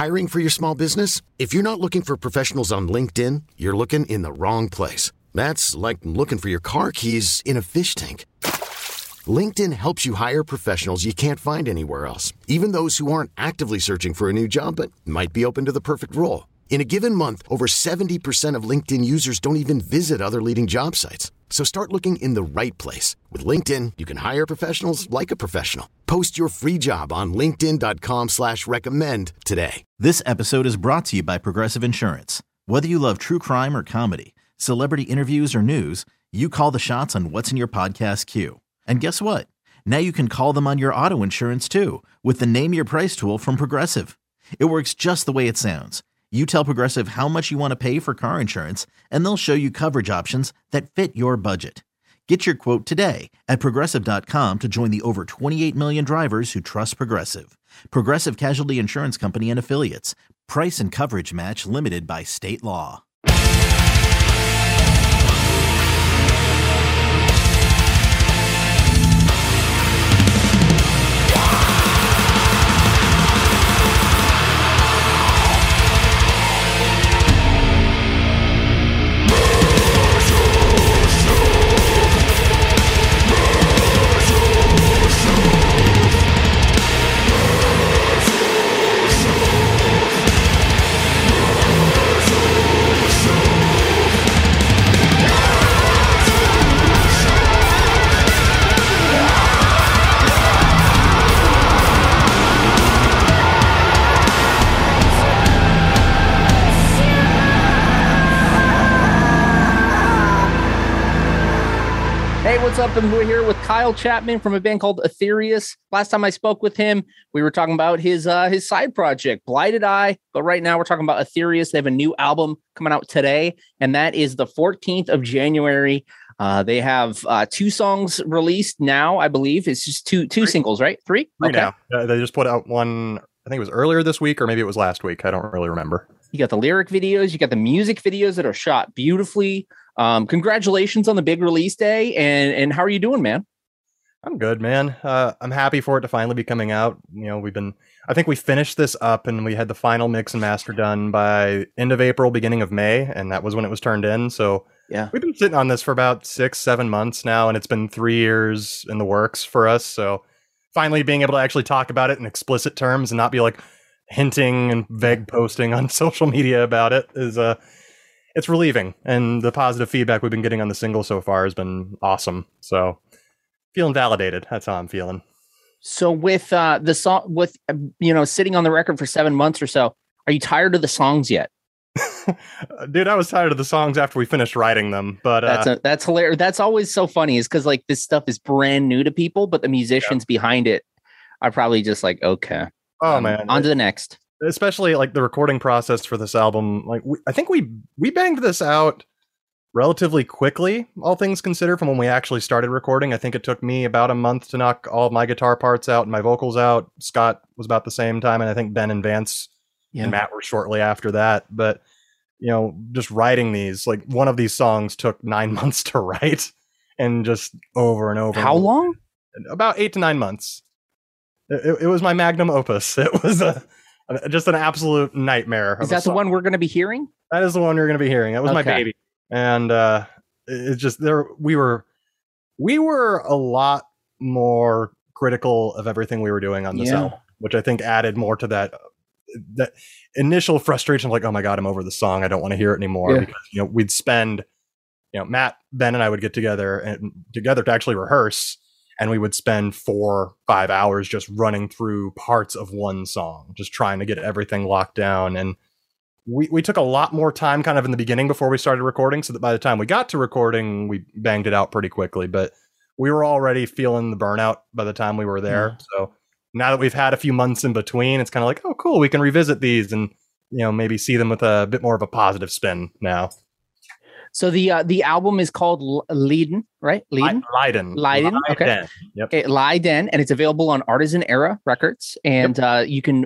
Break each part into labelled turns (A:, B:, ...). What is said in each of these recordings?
A: Hiring for your small business? If you're not looking for professionals on LinkedIn, you're looking in the wrong place. That's like looking for your car keys in a fish tank. LinkedIn helps you hire professionals you can't find anywhere else, even those who aren't actively searching for a new job but might be open to the perfect role. In a given month, over 70% of LinkedIn users don't even visit other leading job sites. So start looking in the right place. With LinkedIn, you can hire professionals like a professional. Post your free job on linkedin.com/recommend today.
B: This episode is brought to you by Progressive Insurance. Whether you love true crime or comedy, celebrity interviews or news, you call the shots on what's in your podcast queue. And guess what? Now you can call them on your auto insurance too with the Name Your Price tool from Progressive. It works just the way it sounds. You tell Progressive how much you want to pay for car insurance, and they'll show you coverage options that fit your budget. Get your quote today at Progressive.com to join the over 28 million drivers who trust Progressive. Progressive Casualty Insurance Company and Affiliates. Price and coverage match limited by state law.
C: What's up? And we're here with Kyle Chapman from a band called Aetherius. Last time I spoke with him, we were talking about his side project, Blighted Eye. But right now we're talking about Aetherius. They have a new album coming out today, and that is the 14th of January. They have 2 songs released now, I believe. It's just two singles, right? Three
D: okay. Now. They just put out one, I think it was earlier this week, or maybe it was last week. I don't really remember.
C: You got the lyric videos, you got the music videos that are shot beautifully. Congratulations on the big release day, and how are you doing, man?
D: I'm good, man. I'm happy for it to finally be coming out. You know, I think we finished this up and we had the final mix and master done by end of April, beginning of May, and that was when it was turned in. So yeah, we've been sitting on this for about 6-7 months now, and it's been 3 years in the works for us. So finally being able to actually talk about it in explicit terms and not be like hinting and vague posting on social media about it is it's relieving, and the positive feedback we've been getting on the single so far has been awesome. So feeling validated. That's how I'm feeling.
C: So with the song, with sitting on the record for 7 months or so, are you tired of the songs yet?
D: Dude, I was tired of the songs after we finished writing them, but
C: that's hilarious. That's always so funny, is because like this stuff is brand new to people, but the musicians behind it are probably just like, okay,
D: man,
C: on to the next.
D: Especially like the recording process for this album. Like I think we banged this out relatively quickly, all things considered, from when we actually started recording. I think it took me about a month to knock all of my guitar parts out and my vocals out. Scott was about the same time, and I think Ben and Vance and Matt were shortly after that. But just writing these, like one of these songs took 9 months to write, and just over and over.
C: How long?
D: About 8 to 9 months. It was my magnum opus. It was just an absolute nightmare.
C: Is that the one we're going to be hearing?
D: That is the one you're going to be hearing. That was my baby. And it's just we were a lot more critical of everything we were doing on this album, which I think added more to that initial frustration of like, oh my God, I'm over the song. I don't want to hear it anymore. Because, we'd spend, Matt, Ben and I would get together to actually rehearse. And we would spend 4-5 hours just running through parts of one song, just trying to get everything locked down. And we took a lot more time kind of in the beginning before we started recording, so that by the time we got to recording, we banged it out pretty quickly. But we were already feeling the burnout by the time we were there. So now that we've had a few months in between, it's kind of like, oh, cool, we can revisit these and maybe see them with a bit more of a positive spin now.
C: So the album is called Leiden, right?
D: Leiden.
C: Okay.
D: Yep.
C: Okay, Leiden, and it's available on Artisan Era Records. And you can,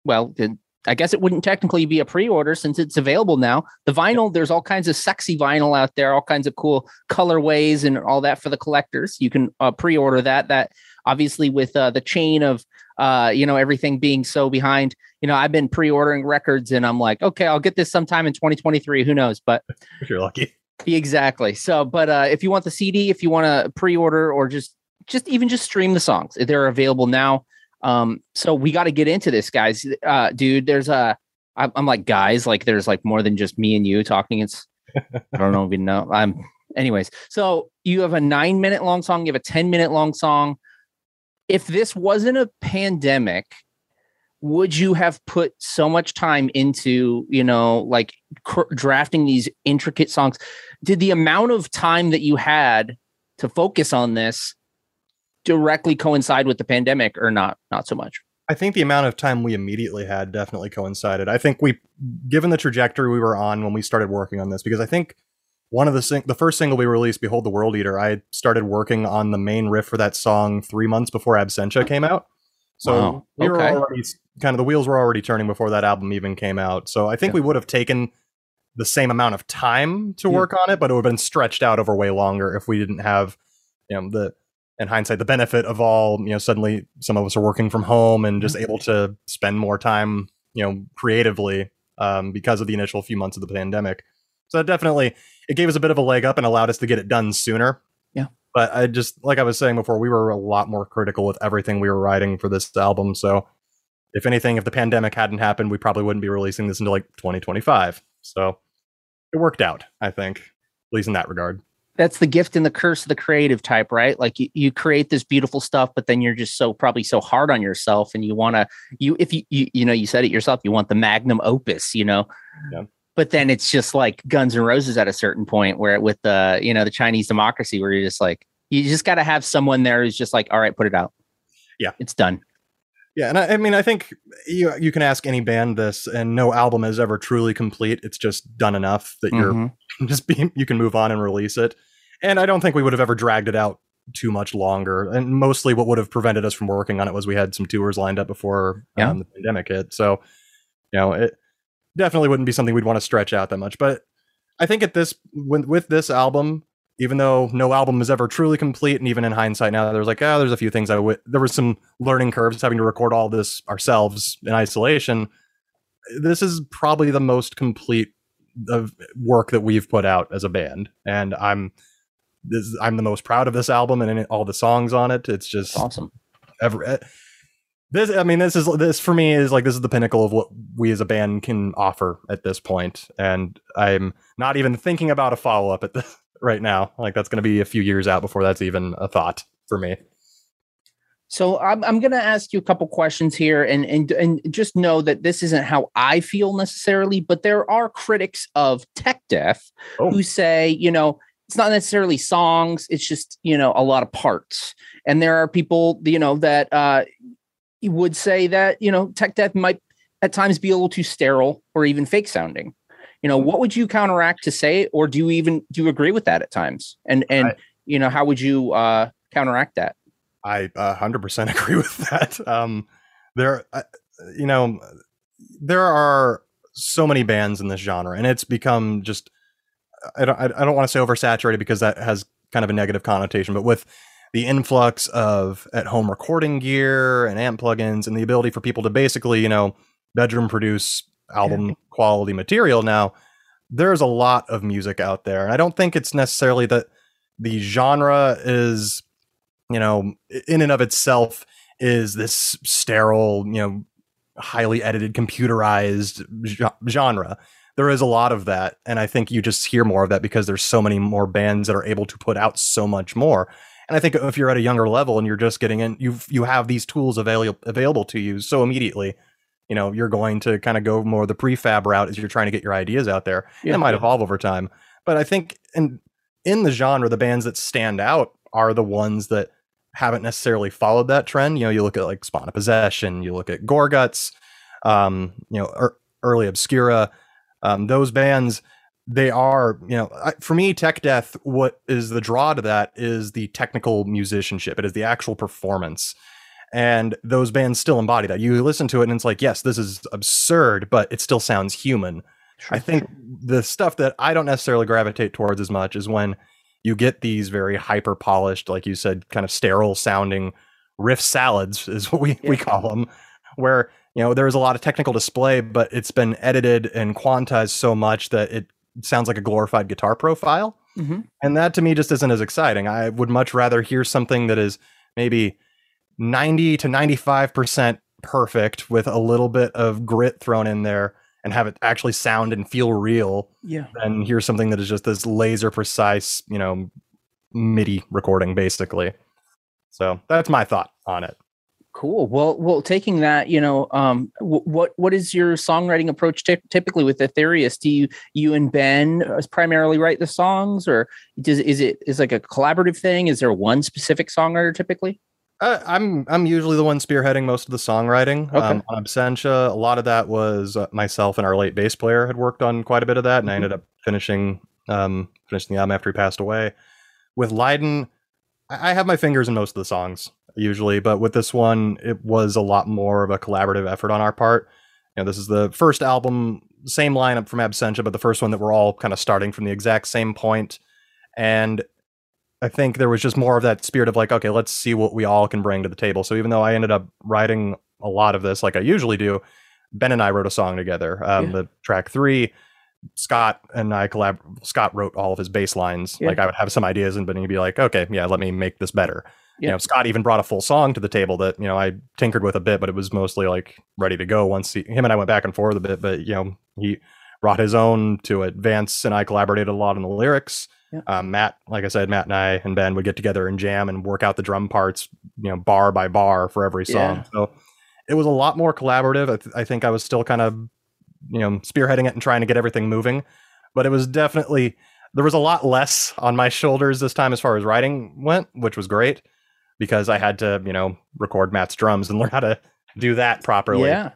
C: I guess it wouldn't technically be a pre-order since it's available now. The vinyl, there's all kinds of sexy vinyl out there, all kinds of cool colorways and all that for the collectors. You can pre-order that. That obviously with the chain of everything being so behind. I've been pre-ordering records and I'm like, okay, I'll get this sometime in 2023. Who knows? But
D: if you're lucky.
C: Exactly. So, but if you want the CD, if you want to pre-order or just stream the songs, they're available now. So we got to get into this, guys. Dude, I'm like, guys, like there's like more than just me and you talking. It's, I don't know if you know. Anyways. So you have a 9-minute long song. You have a 10-minute long song. If this wasn't a pandemic, would you have put so much time into, like drafting these intricate songs? Did the amount of time that you had to focus on this directly coincide with the pandemic or not? Not so much.
D: I think the amount of time we immediately had definitely coincided. I think given the trajectory we were on when we started working on this, because I think one of the first single we released, Behold the World Eater, I started working on the main riff for that song 3 months before Absentia came out. So we were already the wheels were already turning before that album even came out. So I think we would have taken the same amount of time to work on it, but it would have been stretched out over way longer if we didn't have, in hindsight, the benefit of all, suddenly some of us are working from home and just able to spend more time, creatively, because of the initial few months of the pandemic. So definitely it gave us a bit of a leg up and allowed us to get it done sooner.
C: Yeah.
D: But I just, like I was saying before, we were a lot more critical with everything we were writing for this album. So if anything, if the pandemic hadn't happened, we probably wouldn't be releasing this until like 2025. So it worked out, I think, at least in that regard.
C: That's the gift and the curse of the creative type, right? Like you create this beautiful stuff, but then you're just probably so hard on yourself, and you want to, if you said it yourself, you want the magnum opus, Yeah. But then it's just like Guns N' Roses at a certain point where with the Chinese Democracy, where you're just like, you just got to have someone there who's just like, all right, put it out.
D: Yeah,
C: it's done.
D: Yeah. And I mean, I think you can ask any band this, and no album is ever truly complete. It's just done enough that you can move on and release it. And I don't think we would have ever dragged it out too much longer. And mostly what would have prevented us from working on it was we had some tours lined up before the pandemic hit. So, it definitely wouldn't be something we'd want to stretch out that much. But I think with this album, even though no album is ever truly complete, and even in hindsight now, there's like, there's a few things there were some learning curves having to record all this ourselves in isolation. This is probably the most complete of work that we've put out as a band. And I'm the most proud of this album and all the songs on it. It's just
C: awesome.
D: This for me is like, this is the pinnacle of what we as a band can offer at this point. And I'm not even thinking about a follow-up at this right now. Like, that's going to be a few years out before that's even a thought for me.
C: So I'm going to ask you a couple questions here, and just know that this isn't how I feel necessarily, but there are critics of tech death who say, it's not necessarily songs. It's just, a lot of parts. And there are people, that would say that, tech death might at times be a little too sterile or even fake sounding. What would you counteract to say, or do you agree with that at times? And how would you counteract that?
D: I 100% agree with that. There are so many bands in this genre, and it's become just, I don't want to say oversaturated, because that has kind of a negative connotation, but with the influx of at-home recording gear and amp plugins and the ability for people to basically, bedroom produce album quality material now, there's a lot of music out there. And I don't think it's necessarily that the genre is, in and of itself is this sterile, highly edited, computerized genre. There is a lot of that. And I think you just hear more of that because there's so many more bands that are able to put out so much more. And I think if you're at a younger level and you're just getting in, you have these tools available to you so immediately, you're going to kind of go more the prefab route as you're trying to get your ideas out there. Yeah, it might evolve over time. But I think in the genre, the bands that stand out are the ones that haven't necessarily followed that trend. You look at like Spawn of Possession, you look at Gorguts, early Obscura, those bands. They are, for me, tech death, what is the draw to that is the technical musicianship. It is the actual performance. And those bands still embody that. You listen to it and it's like, yes, this is absurd, but it still sounds human. Sure. I think the stuff that I don't necessarily gravitate towards as much is when you get these very hyper polished, like you said, kind of sterile sounding riff salads is what we call them, where, you know, there is a lot of technical display, but it's been edited and quantized so much that it sounds like a glorified guitar profile.
C: Mm-hmm.
D: And that to me just isn't as exciting. I would much rather hear something that is maybe 90 to 95% perfect with a little bit of grit thrown in there and have it actually sound and feel real.
C: Yeah.
D: Than hear something that is just this laser precise, you know, MIDI recording basically. So that's my thought on it.
C: Cool. Well, taking that, you know, what is your songwriting approach typically with Aetherius? Do you and Ben primarily write the songs, or is it like a collaborative thing? Is there one specific songwriter typically?
D: I'm usually the one spearheading most of the songwriting.
C: Okay.
D: On Absentia, a lot of that was myself and our late bass player had worked on quite a bit of that, and I ended up finishing the album after he passed away. With Leiden, I have my fingers in most of the songs usually, but with this one, it was a lot more of a collaborative effort on our part. You know, this is the first album, same lineup from Absentia, but the first one that we're all kind of starting from the exact same point. And I think there was just more of that spirit of like, okay, let's see what we all can bring to the table. So even though I ended up writing a lot of this, like I usually do, Ben and I wrote a song together. The track 3, Scott and I Scott wrote all of his bass lines. Yeah. Like I would have some ideas and Ben would be like, okay, yeah, let me make this better. Yeah. You know, Scott even brought a full song to the table that, you know, I tinkered with a bit, but it was mostly like ready to go once him and I went back and forth a bit, but you know, he brought his own to it. Vance and I collaborated a lot on the lyrics. Yeah. Matt, like I said, Matt and I and Ben would get together and jam and work out the drum parts, you know, bar by bar for every song. Yeah. So it was a lot more collaborative. I think I was still kind of, you know, spearheading it and trying to get everything moving, but it was definitely, there was a lot less on my shoulders this time as far as writing went, which was great because I had to, you know, record Matt's drums and learn how to do that properly.
C: Yeah.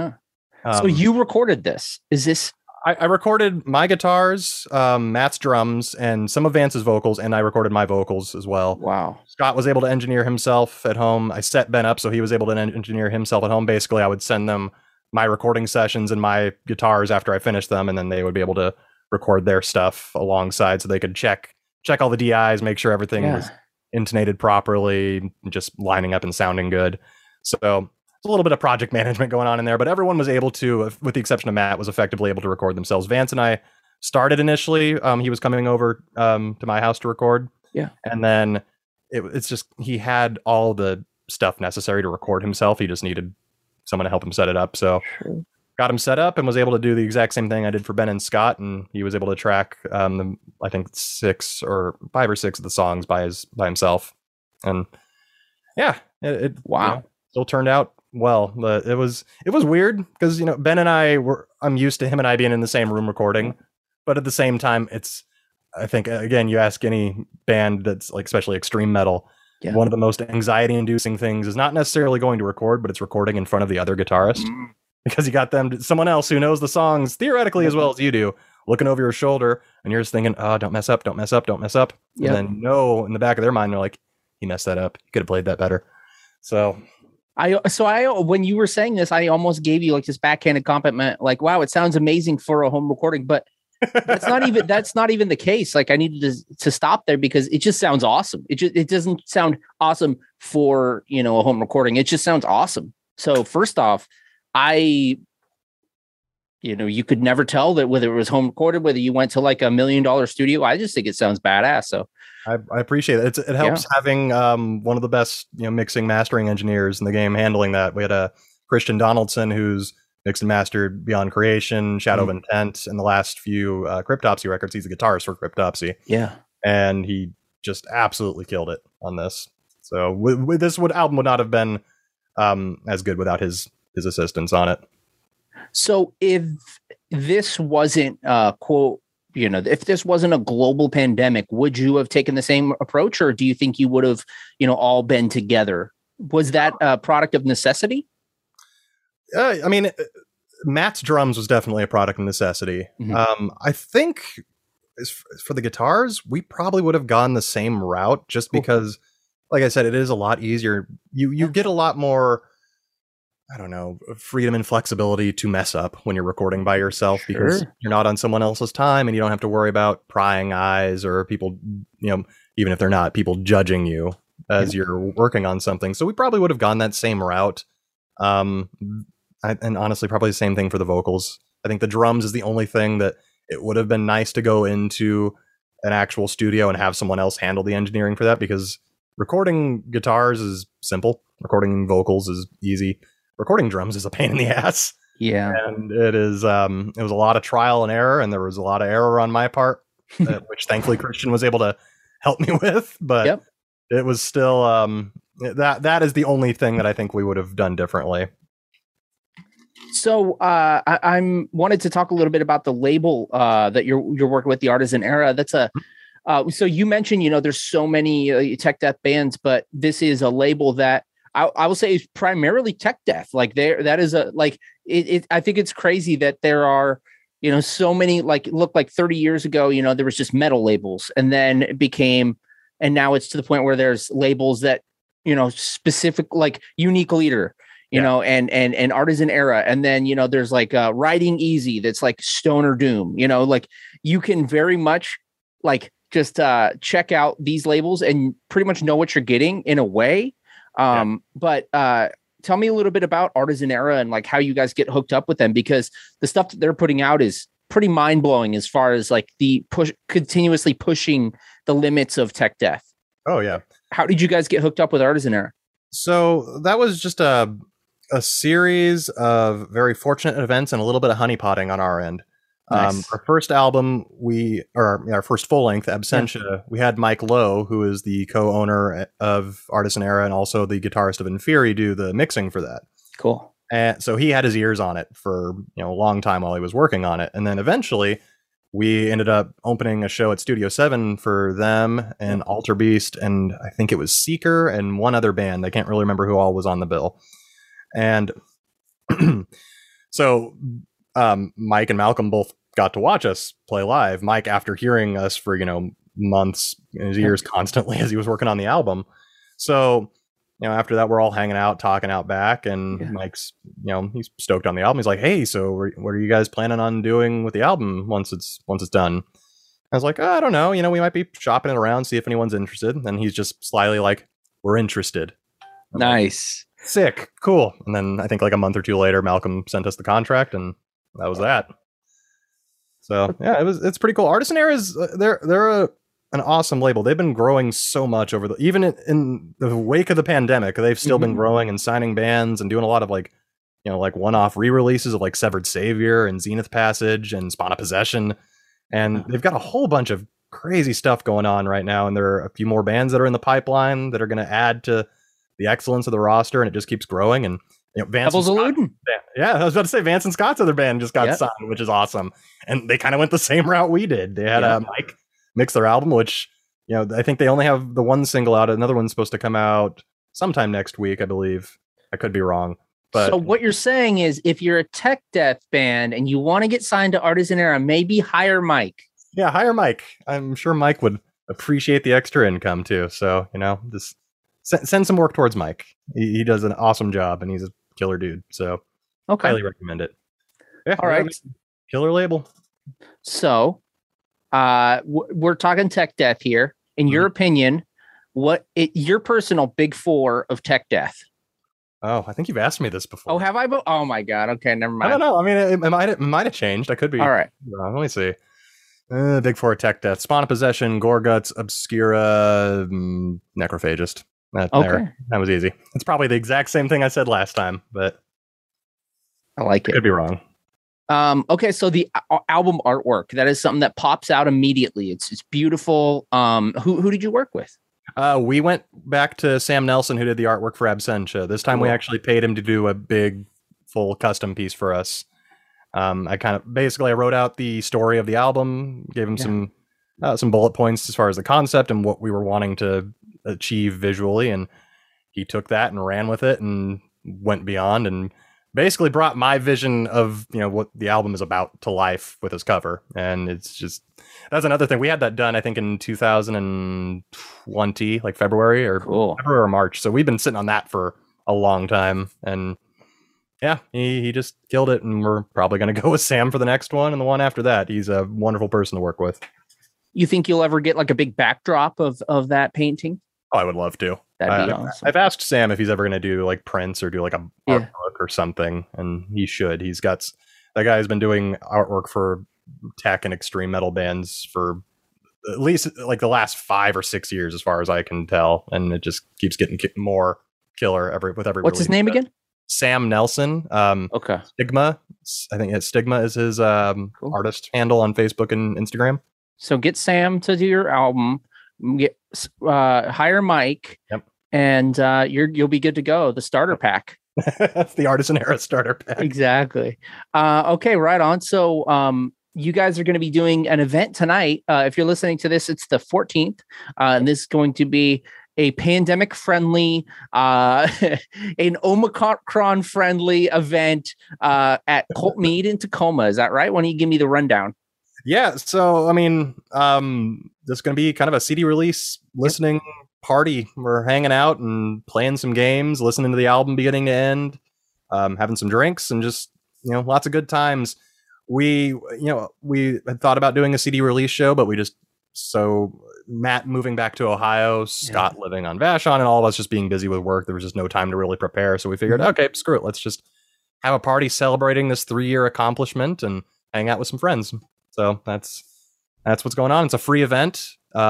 C: So you recorded this. Is this?
D: I recorded my guitars, Matt's drums, and some of Vance's vocals, and I recorded my vocals as well.
C: Wow.
D: Scott was able to engineer himself at home. I set Ben up so he was able to engineer himself at home. Basically, I would send them my recording sessions and my guitars after I finished them, and then they would be able to record their stuff alongside so they could check all the DIs, make sure everything was intonated properly, just lining up and sounding good. So a little bit of project management going on in there, but everyone was able to, with the exception of Matt, was effectively able to record themselves. Vance and I started initially. He was coming over to my house to record.
C: Yeah.
D: And then it's just, he had all the stuff necessary to record himself. He just needed someone to help him set it up. So got him set up and was able to do the exact same thing I did for Ben and Scott. And he was able to track, I think 5 or 6 of the songs by himself. And yeah, it
C: wow.
D: You know, still turned out well, but it was weird because, you know, Ben and I'm used to him and I being in the same room recording, but at the same time, I think again, you ask any band that's like, especially extreme metal, one of the most anxiety inducing things is not necessarily going to record, but it's recording in front of the other guitarist because you got someone else who knows the songs theoretically as well as you do, looking over your shoulder and you're just thinking, oh, don't mess up. And then in the back of their mind, they're like, he messed that up. You could have played that better. So
C: I when you were saying this, I almost gave you like this backhanded compliment, like, wow, it sounds amazing for a home recording, but that's not even the case. Like I needed to stop there because it just sounds awesome. It doesn't sound awesome for, you know, a home recording. It just sounds awesome. So first off, you could never tell that whether it was home recorded, whether you went to like $1 million studio. I just think it sounds badass. So
D: I appreciate it. It helps having one of the best, you know, mixing mastering engineers in the game handling that. We had a Christian Donaldson who's mixed and mastered Beyond Creation, Shadow of Intent, and the last few Cryptopsy records. He's the guitarist for Cryptopsy.
C: Yeah, and
D: he just absolutely killed it on this. So with this album would not have been as good without his assistance on it.
C: So if this wasn't quote, you know, if this wasn't a global pandemic, would you have taken the same approach, or do you think you would have, you know, all been together? Was that a product of necessity?
D: I mean, Matt's drums was definitely a product of necessity. Mm-hmm. I think for the guitars, we probably would have gone the same route just because, like I said, it is a lot easier. You get a lot more, I don't know, freedom and flexibility to mess up when you're recording by yourself because you're not on someone else's time and you don't have to worry about prying eyes or people, you know, even if they're not, people judging you as you're working on something. So we probably would have gone that same route. And honestly, probably the same thing for the vocals. I think the drums is the only thing that it would have been nice to go into an actual studio and have someone else handle the engineering for that, because recording guitars is simple. Recording vocals is easy. Recording drums is a pain in the ass.
C: Yeah.
D: And it was a lot of trial and error, and there was a lot of error on my part, which thankfully Christian was able to help me with. But it was still that is the only thing that I think we would have done differently.
C: So I'm wanted to talk a little bit about the label that you're working with, the Artisan Era. That's so you mentioned, there's so many tech death bands, but this is a label that I will say is primarily tech death. Like that is I think it's crazy that there are, so many, look, 30 years ago, there was just metal labels, and then it became, and now it's to the point where there's labels that, specific, like Unique Leader, and Artisan Era. And then, there's Riding Easy. That's like Stoner Doom, you can very much just check out these labels and pretty much know what you're getting in a way. But tell me a little bit about Artisan Era and how you guys get hooked up with them, because the stuff that they're putting out is pretty mind blowing as far as the continuously pushing the limits of tech death.
D: Oh yeah.
C: How did you guys get hooked up with Artisan Era?
D: So that was just a series of very fortunate events and a little bit of honeypotting on our end. Nice. Our first album, our first full length, Absentia, we had Mike Lowe, who is the co-owner of Artisan Era and also the guitarist of Inferi, do the mixing for that.
C: Cool.
D: And so he had his ears on it for a long time while he was working on it. And then eventually we ended up opening a show at Studio 7 for them and Alter Beast, and I think it was Seeker and one other band. I can't really remember who all was on the bill. And so Mike and Malcolm both got to watch us play live. Mike, after hearing us for, months in his ears constantly as he was working on the album. So, after that, we're all hanging out, talking out back, and Mike's, he's stoked on the album. He's like, "Hey, so what are you guys planning on doing with the album once it's done?" I was like, "I don't know. We might be shopping it around, see if anyone's interested." And he's just slyly like, "We're interested."
C: Nice.
D: Like, sick. Cool. And then I think a month or two later, Malcolm sent us the contract, and that was that. So yeah, it's pretty cool. Artisan Era is they're an awesome label. They've been growing so much even in the wake of the pandemic. They've still been growing and signing bands and doing a lot of one-off re-releases of Severed Savior and Zenith Passage and Spawn of Possession, and they've got a whole bunch of crazy stuff going on right now. And there are a few more bands that are in the pipeline that are going to add to the excellence of the roster, and it just keeps growing. And Vance and Scott, I was about to say Vance and Scott's other band just got signed, which is awesome. And they kind of went the same route we did. They had Mike mix their album, which I think they only have the one single out. Another one's supposed to come out sometime next week, I believe. I could be wrong. But
C: so what you're saying is, if you're a tech death band and you want to get signed to Artisan Era, maybe hire Mike.
D: Yeah, hire Mike. I'm sure Mike would appreciate the extra income too. So just send some work towards Mike. He does an awesome job, and he's a killer dude. So highly recommend it. Yeah,
C: all right.
D: Killer label.
C: So we're talking tech death here. In your opinion, your personal big four of tech death?
D: Oh, I think you've asked me this before.
C: Oh, have I? Oh my God. Okay, never mind.
D: I don't know. I mean, it might have changed. I could be.
C: All right.
D: Let me see. Big four tech death: Spawn of Possession, Gorguts, Obscura, Necrophagist. That was easy. It's probably the exact same thing I said last time, but
C: I like it.
D: Could be wrong.
C: Okay, so the album artwork, that is something that pops out immediately. It's beautiful. Who did you work with?
D: We went back to Sam Nelson, who did the artwork for Absentia. This time we actually paid him to do a big, full custom piece for us. I wrote out the story of the album, gave him some bullet points as far as the concept and what we were wanting to achieve visually, and he took that and ran with it and went beyond and basically brought my vision of what the album is about to life with his cover. And it's just, that's another thing. We had that done I think in 2020, February or March. So we've been sitting on that for a long time, and yeah, he just killed it. And we're probably going to go with Sam for the next one and the one after that. He's a wonderful person to work with.
C: You think you'll ever get a big backdrop of that painting?
D: Oh, I would love to.
C: That'd be awesome.
D: I've asked Sam if he's ever going to do like Prince or do like a art book or something, and he should. That guy has been doing artwork for tech and extreme metal bands for at least like the last 5 or 6 years, as far as I can tell, and it just keeps getting more killer with every.
C: What's his name again?
D: Sam Nelson.
C: Okay.
D: Stigma. I think Stigma is his
C: cool.
D: artist handle on Facebook and Instagram.
C: So get Sam to do your album. Hire Mike.
D: Yep.
C: And you'll be good to go. The starter pack.
D: That's the Artisan Era starter pack.
C: Exactly. Okay, right on. So you guys are going to be doing an event tonight. If you're listening to this, it's the 14th. And this is going to be a pandemic-friendly, an Omicron-friendly event at Colt Mead in Tacoma. Is that right? Why don't you give me the rundown?
D: Yeah. So, I mean, this is going to be kind of a CD release listening party. We're hanging out and playing some games, listening to the album beginning to end, having some drinks, and just, lots of good times. We had thought about doing a CD release show, but Matt moving back to Ohio, Scott living on Vashon, and all of us just being busy with work. There was just no time to really prepare. So we figured, okay, screw it. Let's just have a party celebrating this 3-year accomplishment and hang out with some friends. So that's what's going on. It's a free event.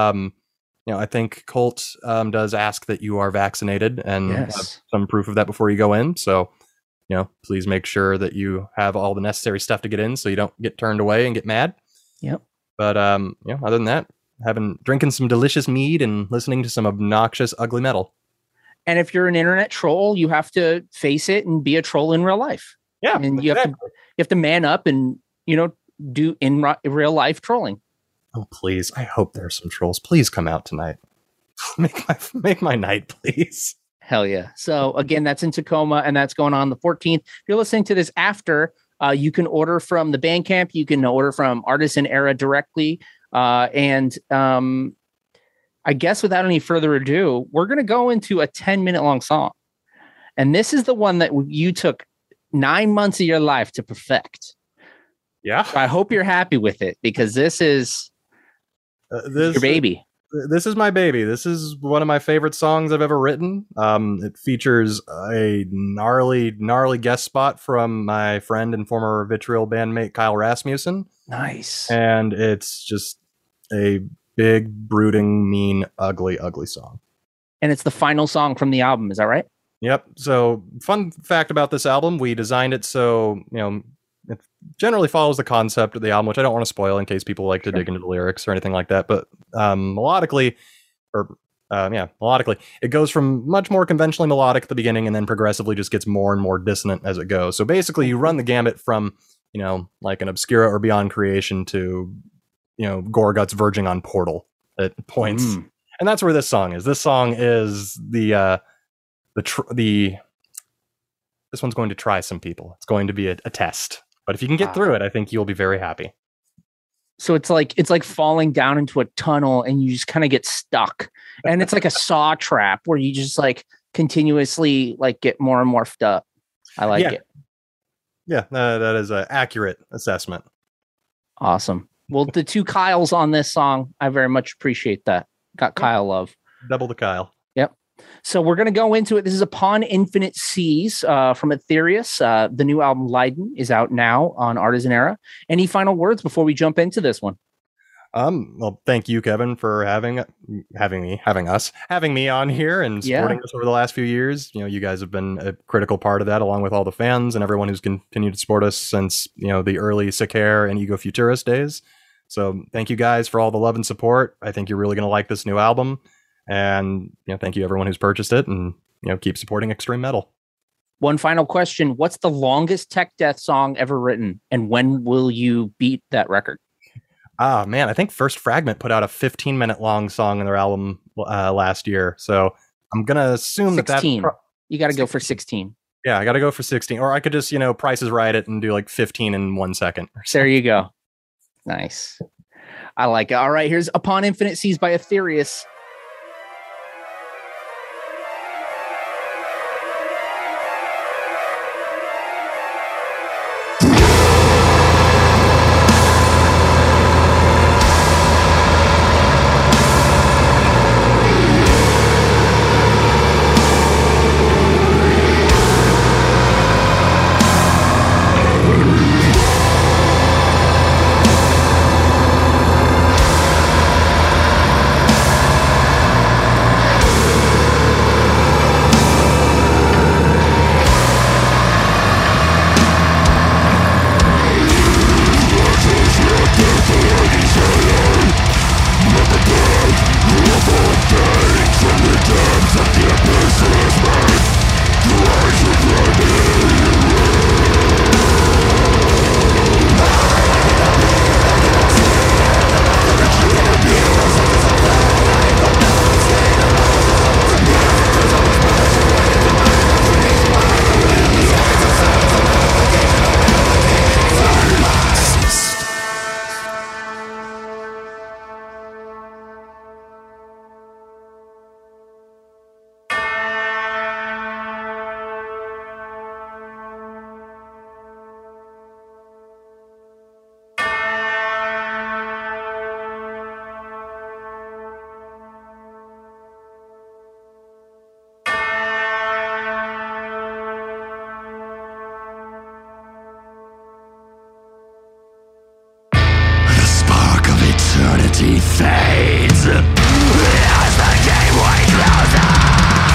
D: I think Colt does ask that you are vaccinated and have some proof of that before you go in. So, please make sure that you have all the necessary stuff to get in so you don't get turned away and get mad.
C: Yep.
D: But, other than that, drinking some delicious mead and listening to some obnoxious, ugly metal.
C: And if you're an internet troll, you have to face it and be a troll in real life.
D: Yeah.
C: And you have to man up and, do in real life trolling.
D: Oh, please. I hope there's some trolls. Please come out tonight. Make my night, please.
C: Hell yeah. So again, that's in Tacoma and that's going on the 14th. If you're listening to this after, you can order from the Bandcamp. You can order from Artisan Era directly. And I guess without any further ado, we're going to go into a 10-minute long song. And this is the one that you took 9 months of your life to perfect.
D: Yeah.
C: So I hope you're happy with it, because this is your baby.
D: This is my baby. This is one of my favorite songs I've ever written. It features a gnarly guest spot from my friend and former Vitriol bandmate Kyle Rasmussen.
C: Nice.
D: And it's just a big, brooding, mean, ugly song.
C: And it's the final song from the album. Is that right?
D: Yep. So, fun fact about this album, we designed it so, it generally follows the concept of the album, which I don't want to spoil in case people like to dig into the lyrics or anything like that. But melodically, it goes from much more conventionally melodic at the beginning and then progressively just gets more and more dissonant as it goes. So basically, you run the gamut from, like an Obscura or Beyond Creation to, Gorguts verging on Portal at points. And that's where this song is. This song is this one's going to try some people. It's going to be a test. But if you can get through it, I think you'll be very happy.
C: So it's like falling down into a tunnel and you just kind of get stuck. And it's like a saw trap where you just like continuously like get more and more up. I like it.
D: Yeah, that is an accurate assessment.
C: Awesome. Well, the two Kyles on this song, I very much appreciate that. Got Kyle love.
D: Double the Kyle.
C: Yep. So we're going to go into it. This is Upon Infinite Seas from Aetherius. The new album Leiden is out now on Artisan Era. Any final words before we jump into this one?
D: Well, thank you, Kevin, for having me on here and supporting us over the last few years. You guys have been a critical part of that, along with all the fans and everyone who's continued to support us since, the early Sick Hair and Ego Futurist days. So thank you guys for all the love and support. I think you're really going to like this new album. And, thank you everyone who's purchased it, and, keep supporting extreme metal.
C: One final question. What's the longest tech death song ever written? And when will you beat that record?
D: Man, I think First Fragment put out a 15-minute long song in their album last year. So I'm going to assume
C: 16.
D: that
C: you got to go for 16.
D: Yeah, I got to go for 16. Or I could just, Price is Right it and do like 15 in 1 second.
C: There you go. Nice. I like it. All right, here's Upon Infinite Seas by Aetherius.
E: eternity fades as the gateway closes.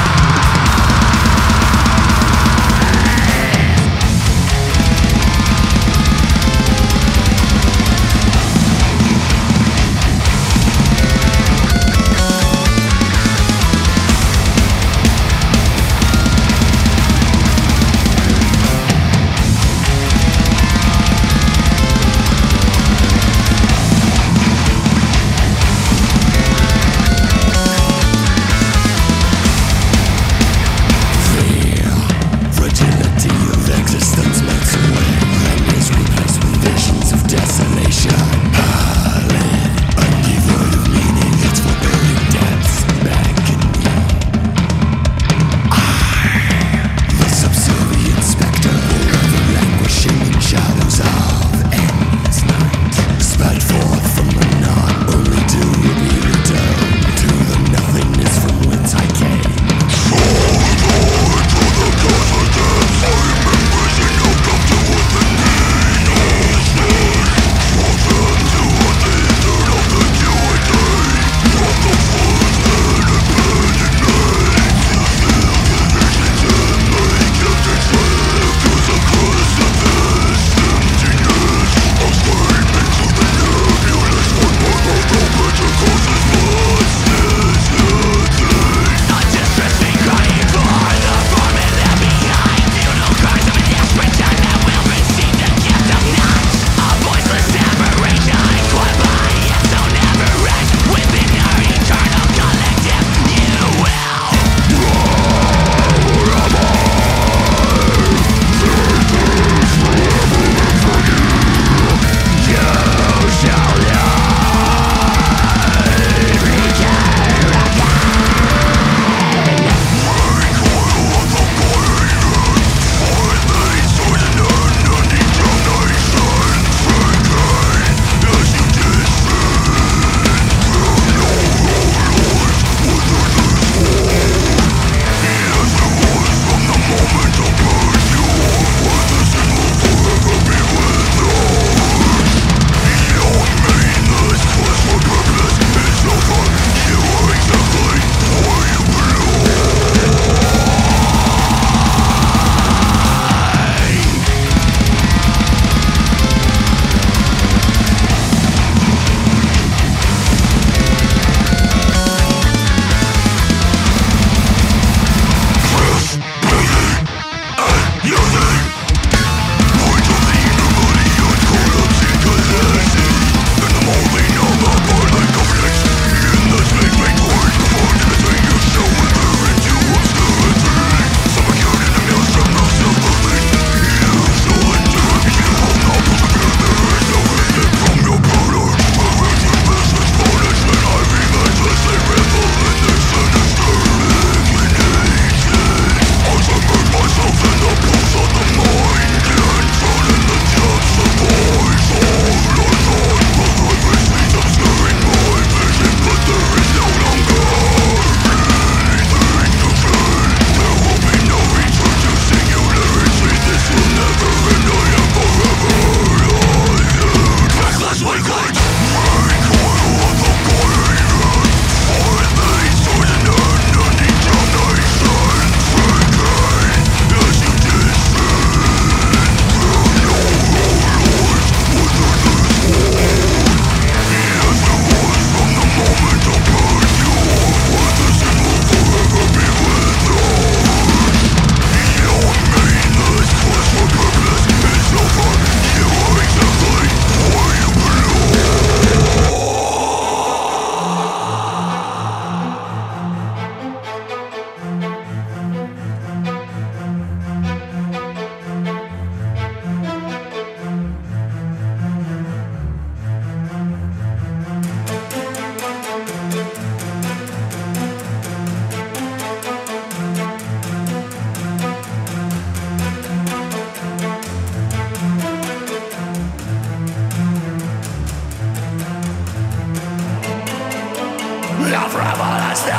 E: of revolution.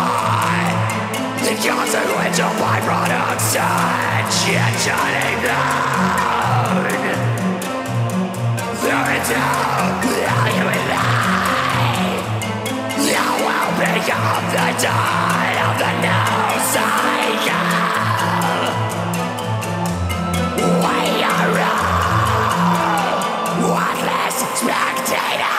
E: The consequential byproducts yet shining down. There is no argument. of the dawn of the new cycle. We are all worthless spectators.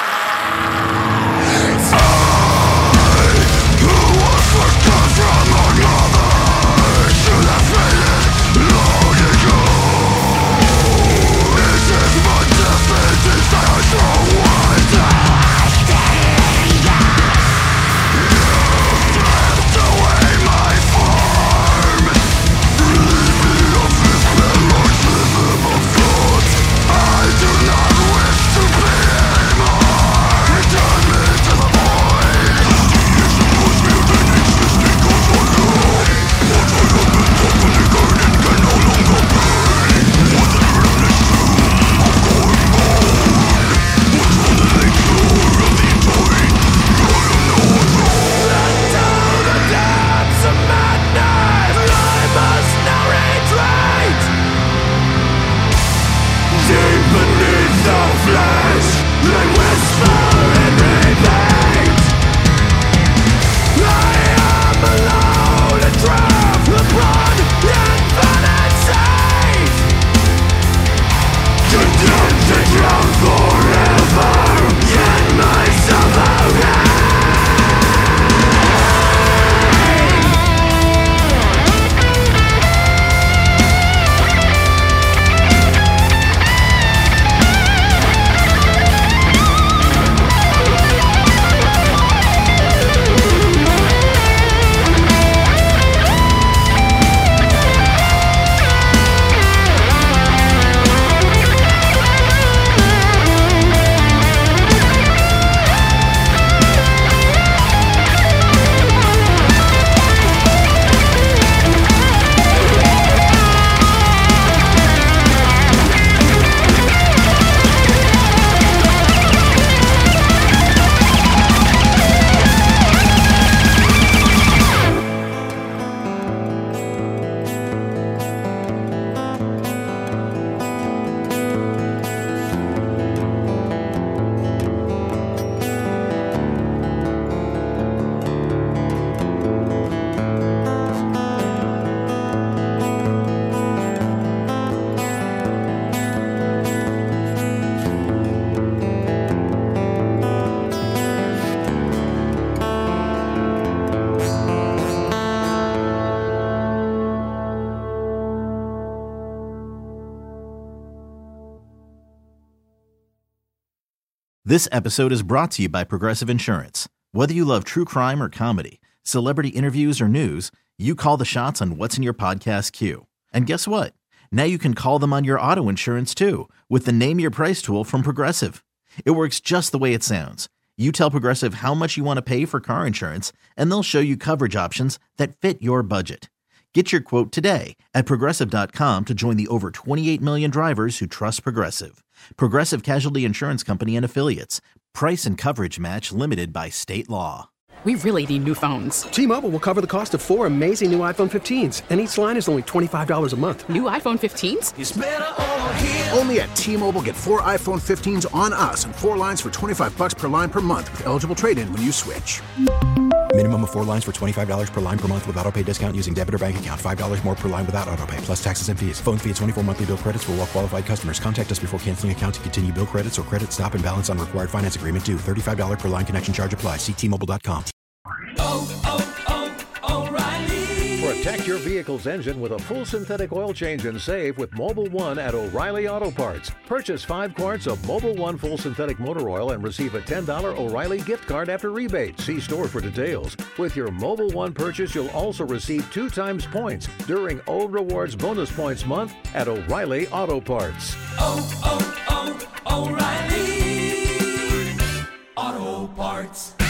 B: This episode is brought to you by Progressive Insurance. Whether you love true crime or comedy, celebrity interviews or news, you call the shots on what's in your podcast queue. And guess what? Now you can call them on your auto insurance too with the Name Your Price tool from Progressive. It works just the way it sounds. You tell Progressive how much you want to pay for car insurance, and they'll show you coverage options that fit your budget. Get your quote today at Progressive.com to join the over 28 million drivers who trust Progressive. Progressive Casualty Insurance Company and Affiliates. Price and coverage match limited by state law.
F: We really need new phones.
G: T-Mobile will cover the cost of 4 amazing new iPhone 15s, and each line is only $25 a month.
F: New iPhone 15s?
E: It's better over here.
H: Only at T-Mobile, get 4 iPhone 15s on us and 4 lines for $25 per line per month with eligible trade-in when you switch.
I: Minimum of 4 lines for $25 per line per month with autopay discount using debit or bank account. $5 more per line without autopay, plus taxes and fees. Phone fee at 24 monthly bill credits for well-qualified customers. Contact us before canceling account to continue bill credits or credit stop and balance on required finance agreement due. $35 per line connection charge applies. See T-Mobile.com.
J: O'Reilly. Protect your vehicle's engine with a full synthetic oil change and save with Mobil 1 at O'Reilly Auto Parts. Purchase 5 quarts of Mobil 1 full synthetic motor oil and receive a $10 O'Reilly gift card after rebate. See store for details. With your Mobil 1 purchase, you'll also receive 2 times points during O Rewards Bonus Points Month at O'Reilly Auto Parts.
E: O'Reilly Auto Parts.